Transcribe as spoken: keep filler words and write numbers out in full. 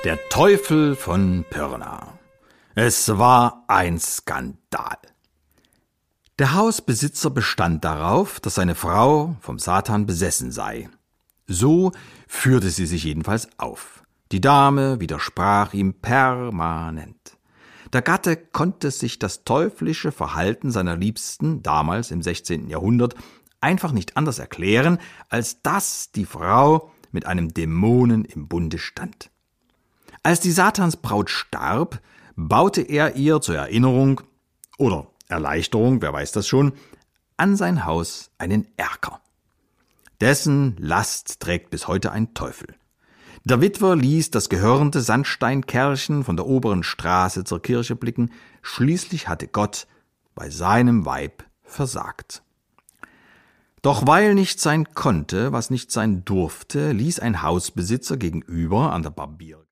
Der Teufel von Pirna. Es war ein Skandal. Der Hausbesitzer bestand darauf, dass seine Frau vom Satan besessen sei. So führte sie sich jedenfalls auf. Die Dame widersprach ihm permanent. Der Gatte konnte sich das teuflische Verhalten seiner Liebsten, damals im sechzehnten Jahrhundert, einfach nicht anders erklären, als dass die Frau mit einem Dämonen im Bunde stand. Als die Satansbraut starb, baute er ihr zur Erinnerung oder Erleichterung, wer weiß das schon, an sein Haus einen Erker. Dessen Last trägt bis heute ein Teufel. Der Witwer ließ das gehörnte Sandsteinkerlchen von der oberen Straße zur Kirche blicken, schließlich hatte Gott bei seinem Weib versagt. Doch weil nicht sein konnte, was nicht sein durfte, ließ ein Hausbesitzer gegenüber an der Barbier